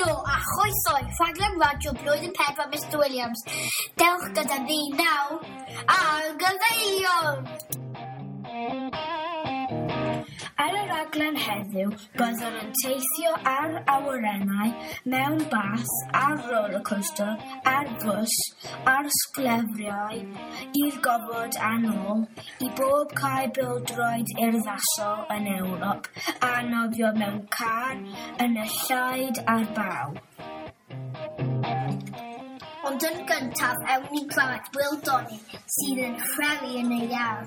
Helo a chroeso i rhaglen radio blwyddyn 4 Mr Williams. Dewch gyda ni naw ar Gyfeilion. Ar y raglen heddiw, byddwn yn teithio ar awyrennau, mewn bas, ar rollercoaster, ar bws, ar sglefriau, i'r gofod a nôl, i bob cae bildroed urddasol yn Ewrop, a nofio mewn car yn y llaid a'r baw. Ond yn gyntaf, ewn ni'n clywed Will Donny sydd yn chwelu yn ei iar.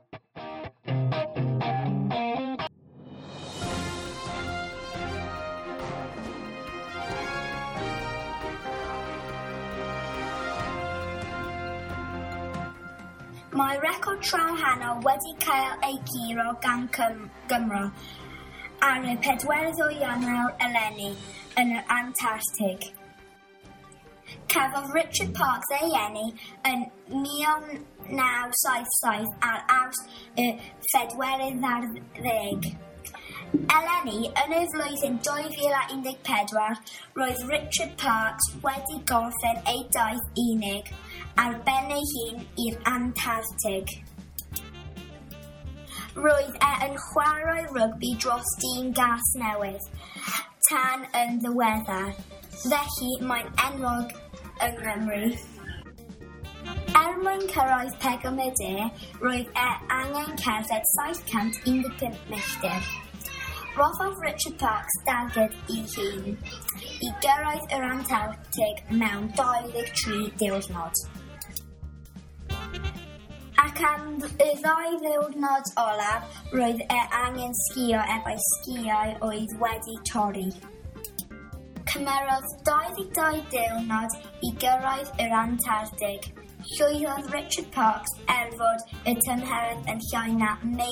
Mae record trawhanol wedi cael ei giro gan Gymro ar y 4 Ionawr eleni yn yr Antarctic. Cafodd Richard Parkes ei eni yn 1977 ar Awst y 40. Eleni, yn y flwyddyn 2014, roedd Richard Parkes wedi gorffen ei daith unig ar ben ei hun i'r Antarctic. Roedd yn chwarae rygbi dros dyn gas newydd, tan yn ddiweddar, felly mae'n enwog yng Nghymru. Mwyn cyrraedd 40, roedd angen cerdded 715 milltir. Rhoddodd Richard Parkes darged ei hun i gyrraedd yr Antarctic mewn 23 diwrnod. Ac am y 2 ddiwrnod olaf, roedd angen sgïo efo'i sgïau oedd wedi torri. Cymerodd 22 diwrnod i gyrraedd yr Antarctic. Llwyddodd Richard Parkes fod y tymheredd yn llai na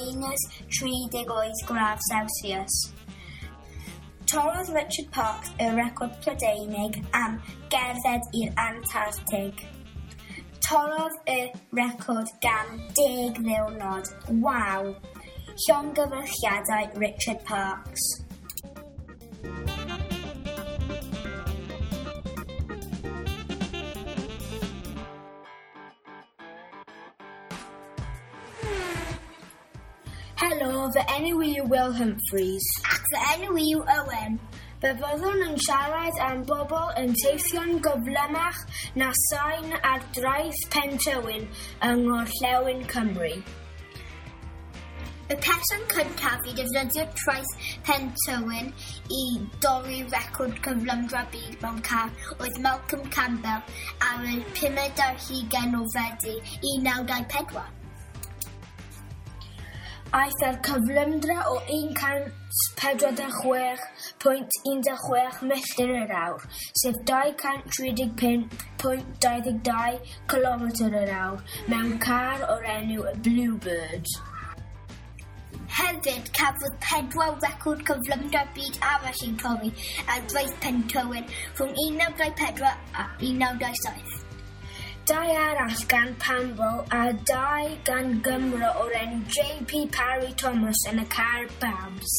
-38°C. Torrodd Richard Parkes y record Prydeinig am gerdded i'r Antarctic. Torrodd y record gan 10 ddiwrnod. Waw! Llongyfarchiadau Richard Parkes. Helo, fy enw yw Will Humphreys. Ac fy enw yw Owen. Fe fyddwn yn siarad am bobl yn teithio'n gyflymach na sain ar draeth Pentywyn yng Ngorllewin Cymru. Y person cyntaf i defnyddio traeth Pentywyn i dorri record cyflymdra byd mewn car oedd Malcolm Campbell ar y 5 ar 20 o Fedi 1924. Aeth yr cyflymdra o 146.16 milltir yr awr, sef 235.22 km yr awr, mewn car o'r enw Bluebird. Hefyd, cafodd 4 record cyflymdra byd arall i'w torri ar draeth Pentywyn rhwng 1924 a 1927. 2 arall gan Pambo a 2 gan Gymro o'r enw J.P. Parry Thomas yn y car Babs.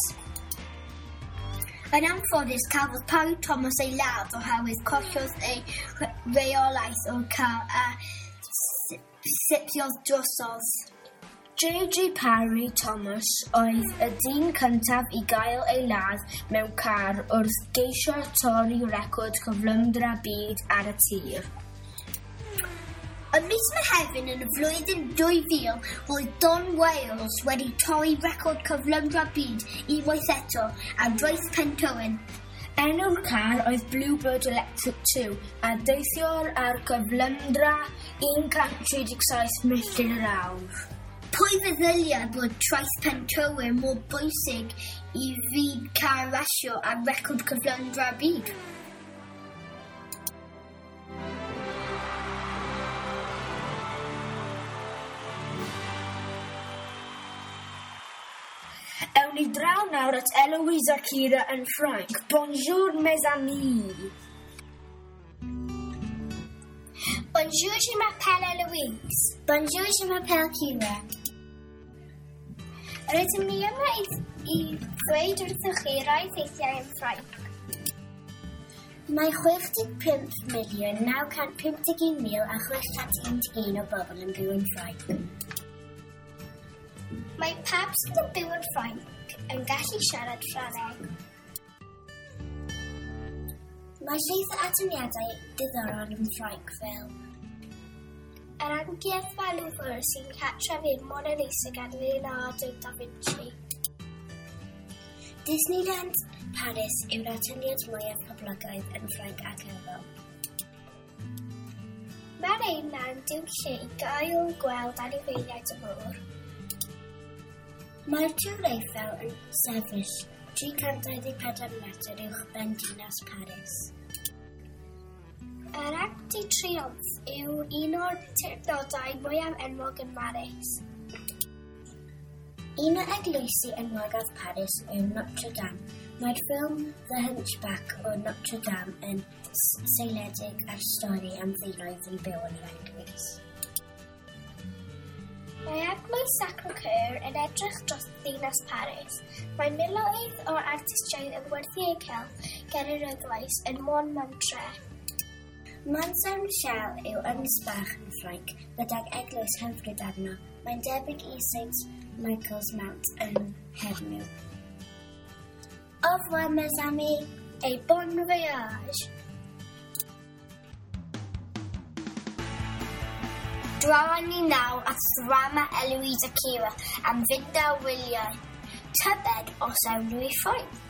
Yn anffodus, cafodd Parry Thomas ei ladd oherwydd collodd ei reolaeth o'r car a sipiodd drosodd. J.G. Parry Thomas oedd y dyn cyntaf i gael ei ladd mewn car wrth geisio torri record cyflymdra byd ar y tir. Ym mis Mehefin yn y flwyddyn 2000, roedd Don Wales wedi torri record cyflymdra byd unwaith eto ar draeth Pentywyn. Enw'r car oedd Bluebird Electric 2 a deithio'r ar gyflymdra 137 milltir yr awr. Pwy feddylia bod traeth Pentywyn mor bwysig i fyd car rasio ar record cyflymdra byd? Ewn ni draw nawr at Eloise a Kira yn Ffrainc. Bonjour, mes amis. Bonjour, je m'appelle Eloise. Bonjour, je m'appelle Kira. Rydym ni yma i ddweud wrthoch chi rai ffeithiau yn Ffrainc. Mae 65,951,651 o bobl yn byw yn Ffrainc. Mae pawb sydd yn byw yn Ffrainc yn gallu siarad Ffrangeg. Mae llwyth o atyniadau diddorol yn Ffrainc fel Yr amgueddfa Louvre sy'n cartrefu'r Mona Lisa gan Leonardo da Vinci. Disneyland Paris yw'r atyniad mwyaf poblogaidd yn Ffrainc ac Ewrop. Mae'r einna'n diw lle i gael gweld anifeiliaid y môr. Mae'r Tŵr Eiffel yn sefyll 324 metr uwch ben dinas Paris. Yr Arc de Triomphe yw un o'r teyrnodau mwyaf enwog yn Paris. Un o eglwysi enwogaf Paris yw Notre Dame. Mae'r ffilm The Hunchback o Notre Dame yn seiliedig ar stori am filoedd yn byw yn yr eglwys. Mae eglwys Sacré-Cœur yn edrych dros ddinas Paris. Mae miloedd o artistiaid yn werthu eu celf ger yr eglwys yn Montmartre. Mont Saint-Michel yw ynys bach yn Ffrainc gydag eglwys hyfryd arno. Mae'n debyg i St Michael's Mount yn Hermiw. Au revoir, mes amis, et bon voyage! Draw ni nawr at ddrama Eloise Akira am fynd â wyliau. Tybed os ewn nhw i Ffrainc.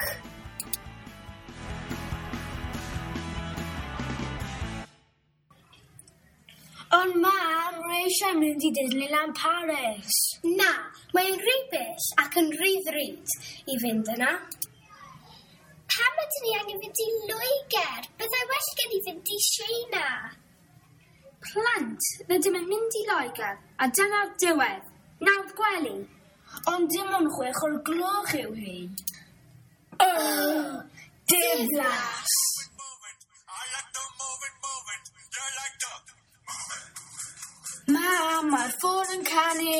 Ond mam, rwy eisiau mynd i Disneyland Paris. Na, mae'n rhy bell ac yn rhy ddrud i fynd yna. Pam ydyn ni angen fynd i Loegr? Byddai well gen i fynd i Siena. Plant, rydym yn mynd i Loegr, a dyna'r diwedd. Nawdd gwely. Ond dim ond 6 o'r gloch yw hi. Diflas! Mam, mae'r ffôn yn canu.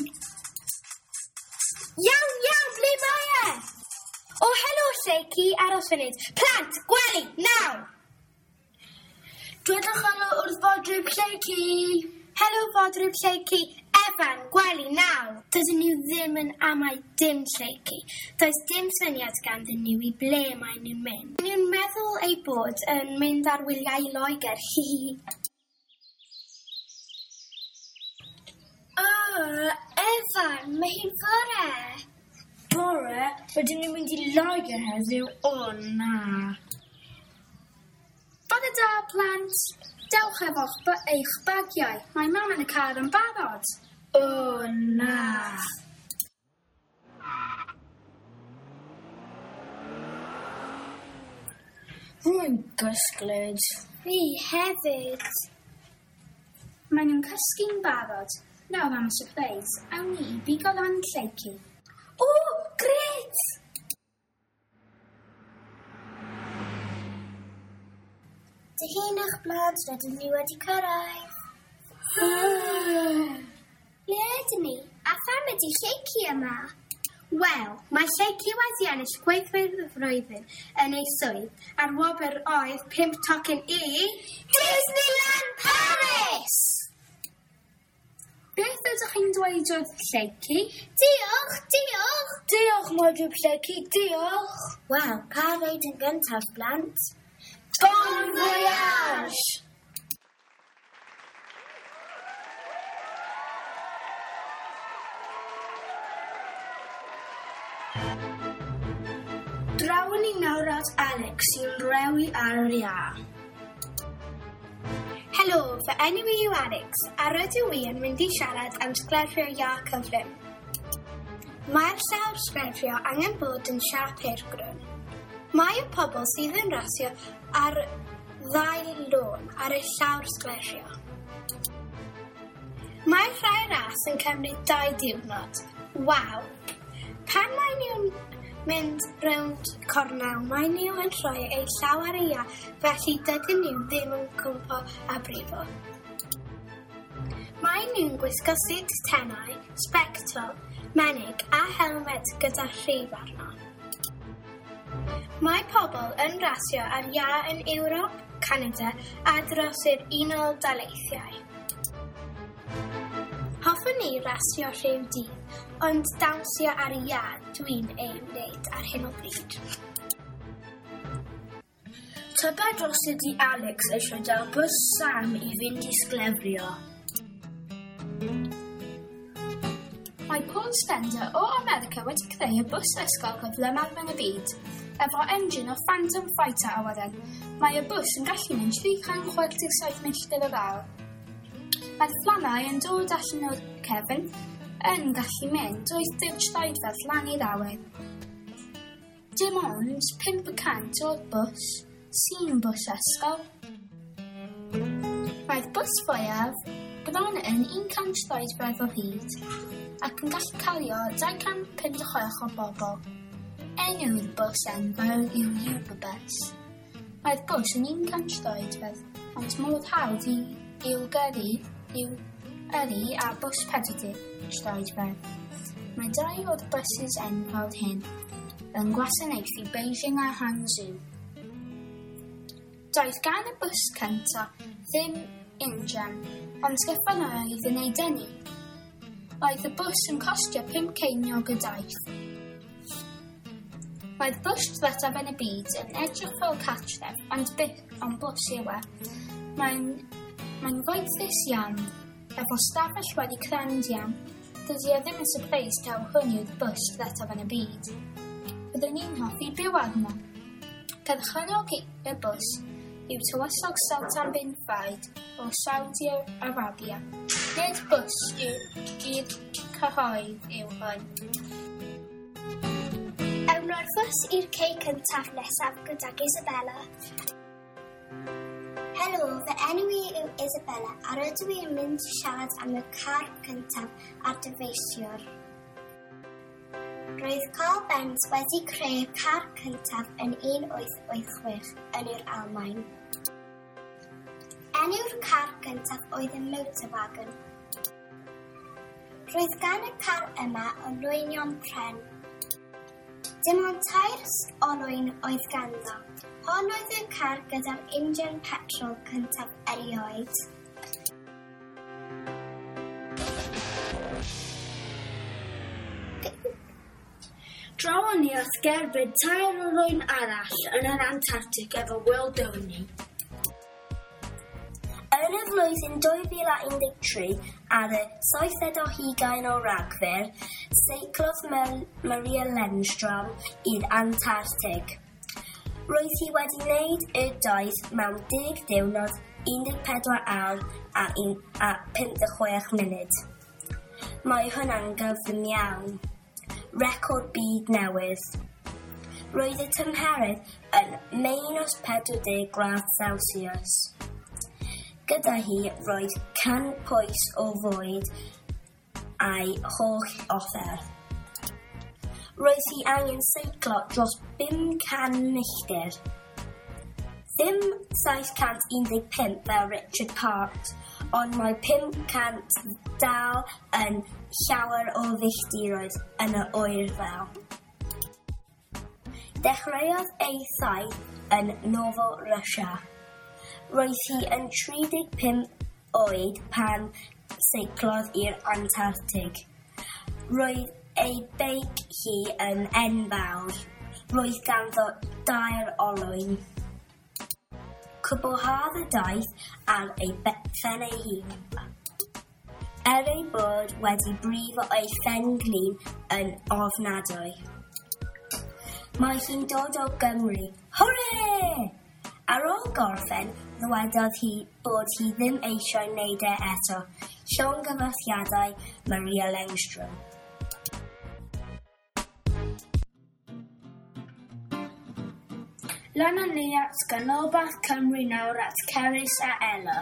Iawn, ble mae e? O, helo, Lleucu, aros funud. Plant, gwely, naw! Dwedwch helo wrth fodryb Lleucu. Helo, fodryb Lleucu. Efan, gwely, naw! Dydyn nhw ddim yn amau dim Lleucu. Does dim syniad ganddyn nhw i ble maen nhw'n mynd. Maen nhw'n meddwl eu bod yn mynd ar wyliau i Loegr, Efan, mae hi'n fore. Bore, rydyn nhw'n mynd i Loegr heddiw, o na. Bore da, plant. Dewch eich bagiau. Mae mam yn y car yn barod. O na. Rwy'n gysglyd. Fi hefyd. Maen nhw'n cysgu'n barod. Nawr am y surprise, awn ni i bigo lan Lleucu. O, gret! Dihyn eich blant, rydyn ni wedi cyrraedd. Le ydyn ni? A pham ydi Lleucu yma? Wel, mae Lleucu wedi ennill gweithwyr y flwyddyn yn ei swydd ar wobr oedd 5 tocyn i Disneyland Paris! Beth ydych chi'n dweud wrth Lleucu? Diolch! Diolch, Modryb Lleucu, diolch! Wel, pa reid yn gyntaf, blant? Bon voyage! Draw ni nawr at Alex sy'n rewi ar yr ia. Helo, fy enw i yw Alex, a rydw i yn mynd i siarad am sglerio ia cyflym. Mae'r llawr sglerio angen bod yn siap hirgrwn. Mae y pobl sydd yn rasio ar 2 lôn ar y llawr sglerio. Mae rhai ras yn cymryd 2 diwrnod. Waw! Pan mae nhw'n mynd rownd cornel, mae nhw yn rhoi eu llaw ar ei ia, felly dydyn nhw ddim yn cwmpo a brifo. Mae nhw'n gwisgo sut tenau, spectol, menig a helmed gyda rhif arno. Mae pobl yn rasio ar ia yn Ewrop, Canada a dros yr Unol Daleithiau. Hoffwn ni rasio rhyw dydd, ond dawnsio ar ia dwi'n ei wneud ar hyn o bryd. Tybed os ydy Alex eisiau dal bws Sam i fynd i sglefrio. Mae Paul Spender o America wedi creu y bws ysgol gyflymaf yn y byd, efo engine o Phantom Fighter awyren. Mae y bws yn gallu mynd 367 milltir yr awr. Mae'r fflamau yn dod allan o'r cefn yn gallu mynd 80 troedfedd lan i'r awyr. Dim ond 5% o'r bws sy'n bws ysgol. Mae'r bws fwyaf bron yn 100 troedfedd o hyd ac yn gallu cario 256 o bobl. Enw'r bws enfawr yw Eurobus. Mae'r bws yn 100 troedfedd, ond modd hawdd i'w yrru a bws 40 troedfedd. Mae 2 o'r bwsys enfawr hyn yn gwasanaethu Beijing a Hangzhou. Doedd gan y bws cyntaf ddim injan, ond gyffredinoedd yn ei dynnu. Roedd y bws yn costio 5 ceiniog y daith. Mae'r bws ddiwethaf yn y byd yn edrych fel cartref, ond bws yw e. Mae'n foethus iawn, efo stafell wedi crandiam. Dydy e ddim yn surprise taw hwn yw'r bws ddiwethaf yn y byd. Byddwn ni'n hoffi byw arno. Cyrchynnog y bws yw tywysog Sultan bin Faid o Saudi Arabia. Nid bws i'r cyhoedd yw hwn. Ewno'r bws i'r cei cyntaf nesaf gydag Isabella. Helo, fy enw i yw Isabella a rydw i'n mynd i siarad am y car cyntaf ar dyfeisiwr. Roedd Carl Benz wedi creu y car cyntaf yn 1886 yn yr Almaen. Enw'r car cyntaf oedd y motorwagon. Roedd gan y car yma olwynion pren. Dim ond 2 olwyn oedd ganddo. Hon oedd y car gyda'r injan petrol cyntaf erioed. Drawon ni wrth gerbyd 2 olwyn arall yn yr Antarctic efo World Only. Yn y flwyddyn 2013, ar y 7 o Ragfyr, seiclodd Maria Lennström i'r Antarctic. Roedd hi wedi gwneud y daith mewn 10 diwrnod, 14 awr a 56 munud. Mae hwnna'n gyflym iawn. Record byd newydd. Roedd y tymheredd yn -40 gradd Celsius. Gyda hi roedd 100 pwys o fwyd a'i holl offer. Roedd hi angen seiclo dros 500 milltir. Ddim 715 fel Richard Parkes, ond mae 500 dal yn llawer o filltiroedd yn y oerfel. Dechreuodd ei thaith yn Novo Russia. Roedd hi yn 35 oed pan seiclodd i'r Antarctic. Roedd ei beic hi yn enfawr. Roedd ganddo 2 olwyn. Cwblhaodd y daith ar ei phen ei hun. Ei bod wedi brifo ei phen glin yn ofnadwy. Mae hi'n dod o Gymru. Hwrê! Ar ôl gorffen, ddywedodd hi bod hi ddim eisiau wneud e eto. Llongyfarchiadau Maria Lennström. Lan ni at Ganolbarth Cymru nawr at Cerys a Ella.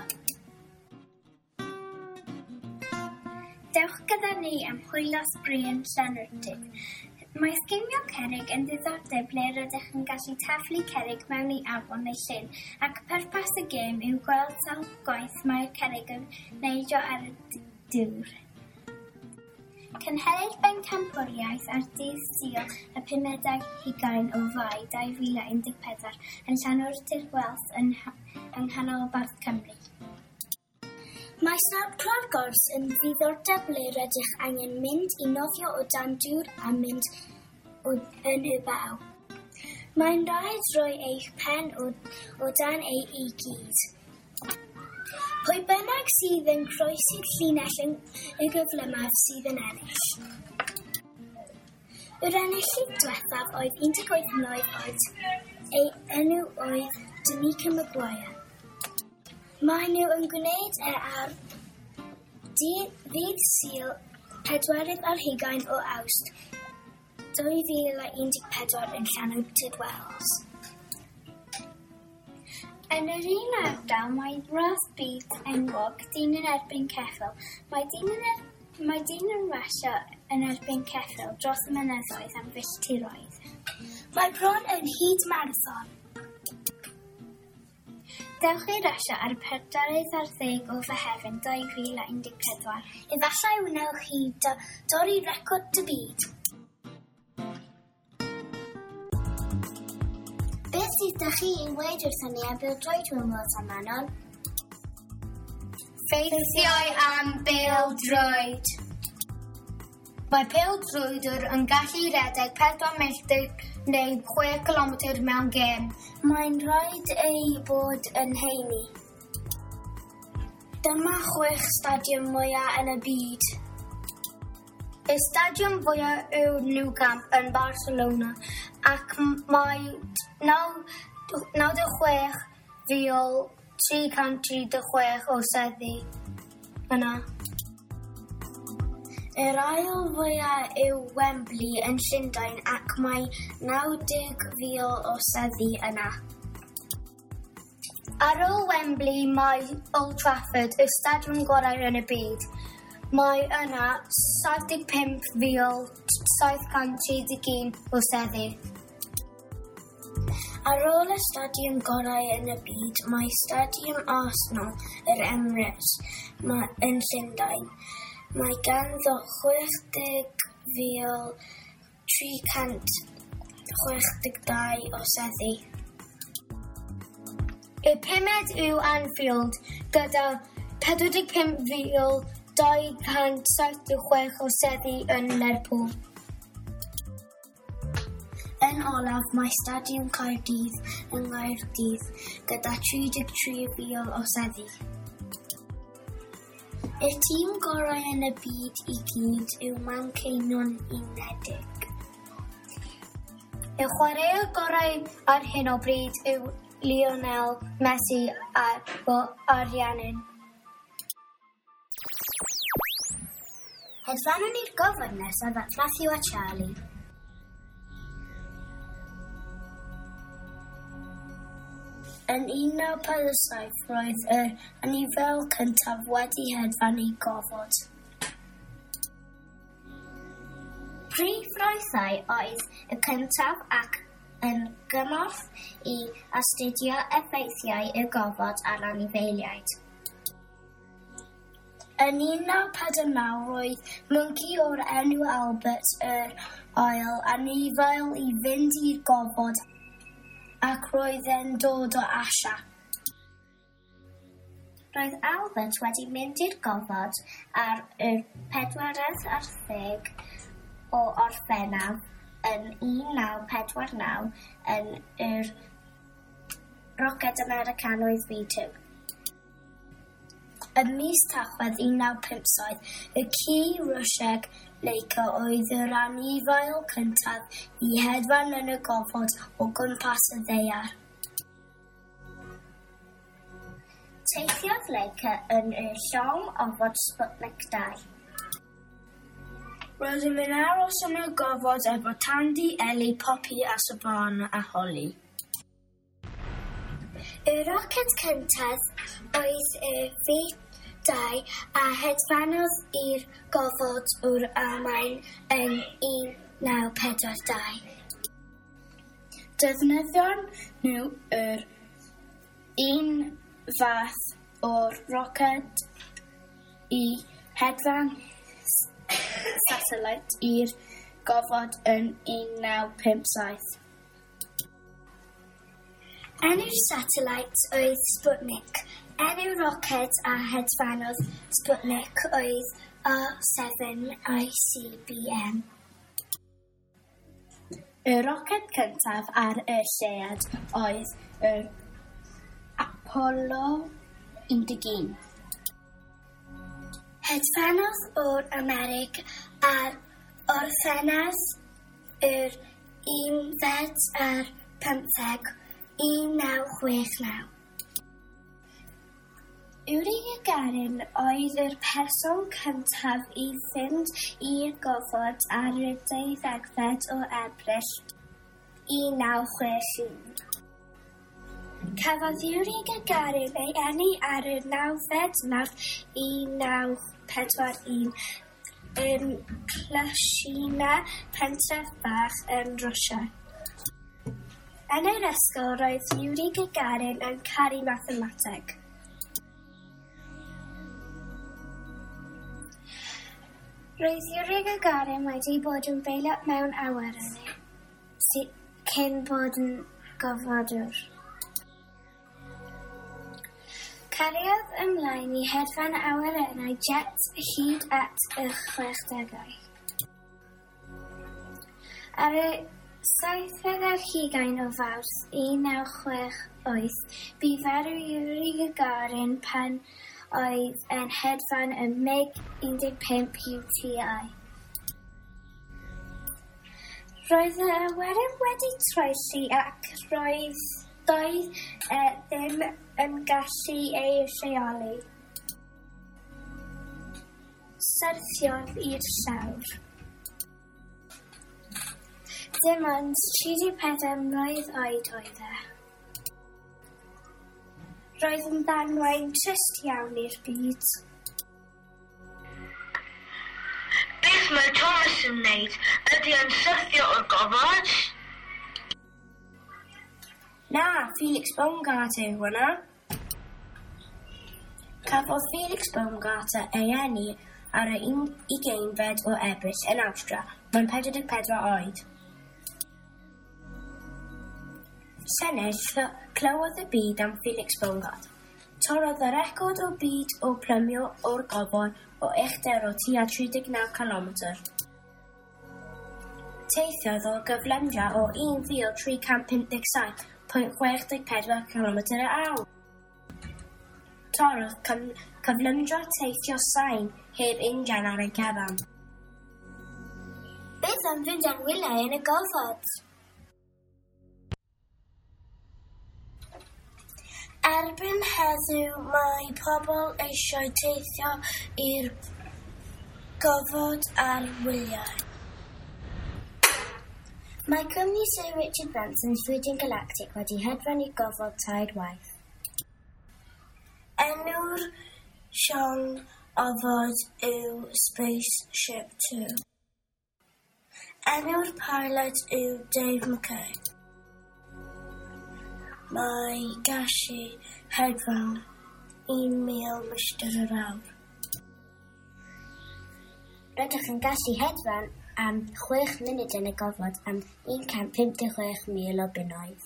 Dewch gyda ni am hwylo sbrin llenyrtig. Mae sgimio cerrig yn ddiddordeb ble rydych yn gallu taflu cerrig mewn i afon neu llyn, ac pwrpas y gêm yw gweld sawl gwaith mae'r cerrig yn neidio ar y dŵr. Cynhennid bencampwriaeth ar dydd Sul y 15 o Fai 2014 yn Llanwrdir Gwellt yng nghanolbarth Cymru. Mae snapcrad gors yn ddiddordeb ble rydych angen mynd i nofio o dan dŵr a mynd yn y baw. Mae'n rhaid rhoi eich pen o dan ei i gyd. Pwy bynnag sydd yn croesi'r llinell y gyflymaf sydd yn ennill. Yr enillydd diwethaf oedd 18 mlynedd oed. Ei enw oedd Danica Maguire. Mae nhw yn gwneud ar dydd Sul 24 o Awst 2014 yn Llanwrdir Wales. Yn yr un ardal mae ras byd enwog dyn yn erbyn ceffyl. Mae dyn yn rasio yn erbyn ceffyl dros y mynyddoedd am filltiroedd. Mae bron yn hyd marathon. Dewch i rasio ar 40 o Fehefin 2014. Efallai wnewch chi dorri record y byd. Beth sydd â chi i weid wrthyn ni am bêl-droedwyr Wales am Manon? Ffeithiau am bêl-droed. Mae pêl-droedwr yn gallu rhedeg 4 milltir neu 6 kilometr mewn gêm. Mae'n rhaid ei bod yn heini. Dyma 6 stadiwm mwyaf yn y byd. Y stadiwm fwyaf yw Nou Camp yn Barcelona ac mae 96,336 o seddi yna. Yr ail fwyaf yw Wembley yn Llundain ac mae 90,000 o seddi yna. Ar ôl Wembley mae Old Trafford, y stadiwm gorau yn y byd. Mae yna 75,731 o seddi. Ar ôl y stadiwm gorau yn y byd, mae Stadiwm Arsenal, yr Emirates, yn Llundain. Mae ganddo 60,362 o seddi. Y pumed yw Anfield, gyda 45,276 o seddi yn Lerpwl. Yn olaf, mae Stadiwm Caerdydd yn Nghaerdydd, gyda 33,000 o seddi. Y tîm gorau yn y byd i gyd yw Manceinion Unedig. Y chwaraewr gorau ar hyn o bryd yw Lionel Messi ar Rhiannon. Hedfanon ni'r gofod nesaf at Matthew a Charlie. Yn 1957 roedd yr anifail cyntaf wedi hedfan i gofod. Prif roethau oedd y cyntaf ac yn gymorth i astudio effeithiau y gofod ar anifeiliaid. Yn 1949 roedd mynci o'r enw Albert yr ail anifail i fynd i'r gofod ac roedd e'n dod o Asia. Roedd Albert wedi mynd i'r gofod ar y 40 o Orffennaf yn 1949 yn yr roced Americanaidd V2. Ym mis Tachwedd 1957, y ci Rwsieg Leica oedd yr anifail cyntaf i hedfan yn y gofod o gwmpas y ddaear. Teithiodd Leica yn y llong ofod Sputnik 2. Roedd yn mynd aros yn y gofod efo Tandy, Ellie, Poppy a Savannah a Holly. Y roced cyntaf oedd y V2 a hedfanodd i'r gofod o'r Almaen yn 1942. Defnyddion nhw yr un fath o'r roced i satelit i'r gofod yn 1957. Enw'r satelit oedd Sputnik. Enw'r roced a hedfanodd Sputnik oedd R7 ICBM. Y roced cyntaf ar y lleuad oedd yr Apollo 11. Hedfanodd o'r Amerig ar orffennaf yr 11 ar 15 1969. Yuri Gagarin oedd yr person cyntaf i fynd i'r gofod ar y 12 o Ebrill 1961. Cafodd Yuri Gagarin ei eni ar y 9 Mawrth 1941 yn Klashina, pentref bach yn Rwsia. Yn yr ysgol, roedd Yuri Gagarin yn caru mathemateg. Roedd Yuri Gagarin wedi bod yn beilot mewn awyrennau cyn bod yn gofodwr. Cariodd ymlaen i hedfan awyrennau jet hyd at y 60au. Ar y 7 o Fawrth 1968, bu farw Yuri Gagarin pan oedd yn hedfan y MiG-15 UTI. Roedd y awyren wedi troelli ac doedd ddim yn gallu ei rheoli. Syrthiodd i'r llawr. Dim ond 34 mlwydd oed oedd e. Roedd yn ddamwain trist iawn i'r byd. Beth mae Thomas yn wneud? Ydy yn syrthio o'r gofod? Na, Felix Baumgartner yw hwnna. Cafodd Felix Baumgartner ei eni ar y 20 o Ebrill yn Awstria, mewn 44 oed. Senedd clywodd y byd am Felix Baumgartner. Torrodd y record o byd o plymio o'r gofod o uchder o tua 39 km. Teithiodd o gyflymdra o 1,357.64 km yr awr. Torrodd cyflymdra teithio sain heb injan ar ei cefn. Beth am fynd am wyliau yn y gofod? Erbyn heddiw mae pobl eisiau teithio i'r gofod ar wyliau. Mae cwmni Sir Richard Branson's Virgin Galactic wedi hedfan i'r gofod 3 waith. Enw'r siom ofod yw Spaceship Two. Enw'r pilot yw Dave McKay. Mae gallu hedfan 1,000 milltir yr awr. Rydych yn gallu hedfan am 6 munud yn y gofod am 156,000 o bunnoedd.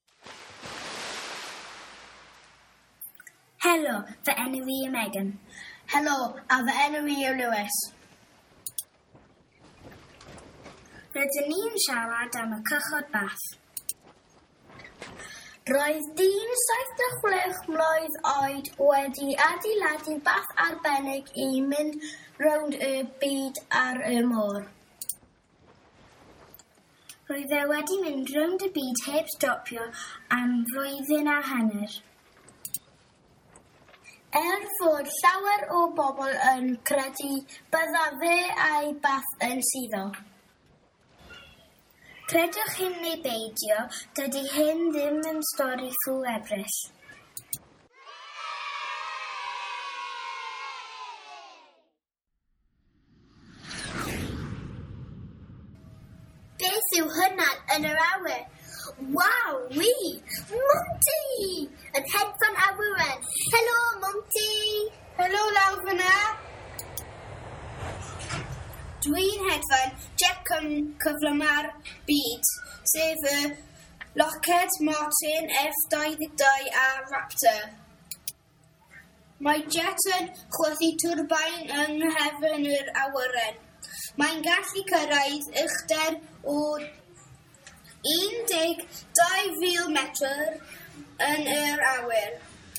Helo, fy enw i yw Megan. Helo, a fy enw i yw Lewis. Rydyn ni'n siarad am y cychod bath. Roedd dyn 76 mlwydd oed wedi adeiladu bath arbennig i mynd rownd y byd ar y môr. Roedd e wedi mynd rownd y byd heb stopio am flwyddyn a hanner. Fod llawer o bobl yn credu bydda fe a'i bath yn suddo. Credwch hyn neu beidio, dydy hyn ddim yn stori ffw Ebrill. Beth yw hynna yn yr awyr? Waw, wi! Monty! Yn hedfan awyren. Helo, Monty! Helo, lawr fyna! Dwi'n hedfan Jack cyflymar byd, sef y Lockheed Martin F-22 a Raptor. Mae jet yn chwythu twrbain yng nghefn yr awyren. Mae'n gallu cyrraedd uchder o 12,000 metr yn yr awyr.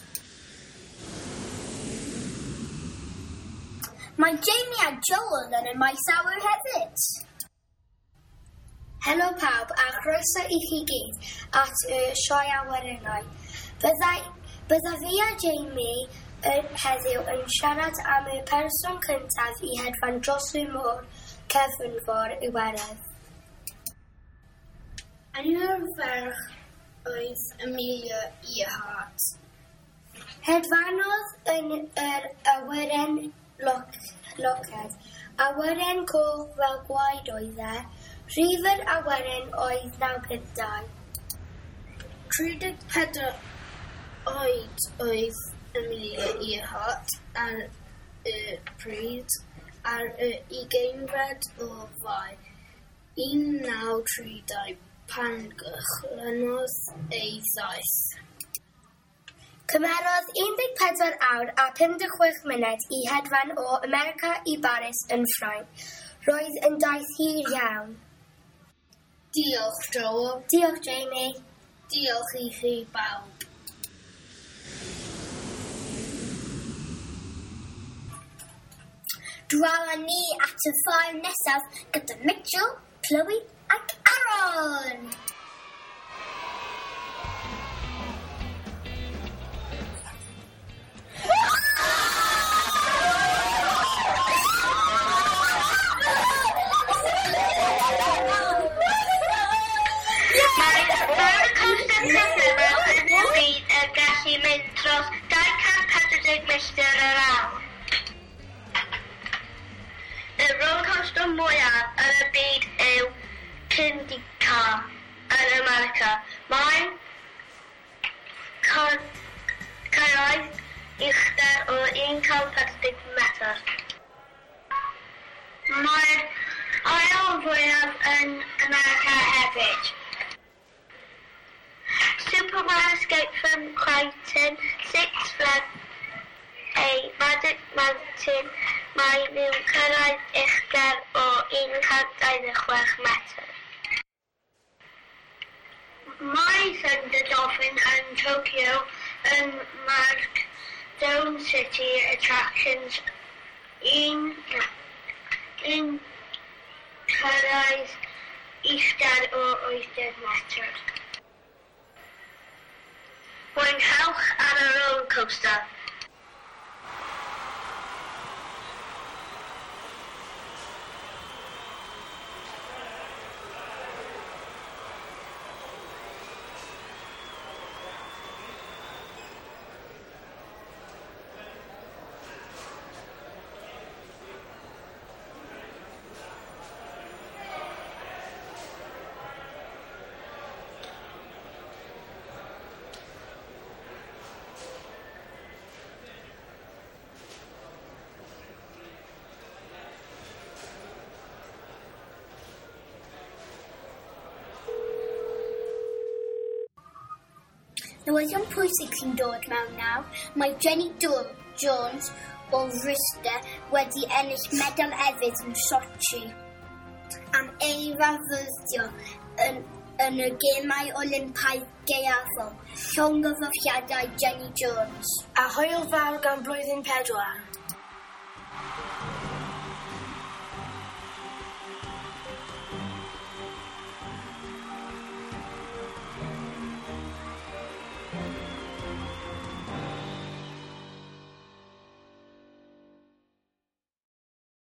Mae Jamie a Joel yn y maes awyr hefyd. Helo pawb a chroeso i chi gyd at y sioe awyrennau. Bydda fi a Jamie heddiw yn siarad am y person cyntaf i hedfan dros y môr cefnfor Iweredd. Enw'r ferch oedd Amelia Earhart. Hedfanodd yn yr awyren Lockheed. Awyren coch fel gwaed oedd e. Rhif yr awyren oedd 92. 34 oed oedd Amelia Earhart ar y pryd ar y 20fed o Fai 1932 pan gychwynnodd ei ddaeth. Cymerodd 14 awr a 56 munud i hedfan o America i Baris yn Ffrainc. Roedd yn daith hir iawn. Diolch, Joel. Diolch, Jamie. Diolch i chi bawb. Draw ni at y ffair nesaf gyda Mitchell, Chloe ac Aaron. Dros 240 milltir yr awr. Y rollercoaster mwyaf yn y byd yw Kindy Car yn America. Mae'n cyrraedd uchder o 140 metr. Mae'r ail fwyaf yn America hefyd. Superman Escape from Crichton, Six Flags a Magic Mountain, mae nhw'n cyrraedd uchder o 126 metr. Mae Thunderdolphin yn Tokyo yn marc Zone City Attractions un cyrraedd uchder o 80 metr. Mwynhewch ar y roller coaster. Newyddion pwysig sy'n dod mewn nawr. Mae Jenny Jones o Rista wedi ennill medal efydd yn Sochi am ei raddyddio yn y gemau Olympaidd gaeafol. Llongyfarchiadau Jenny Jones. A hwyl fawr gan blwyddyn 4.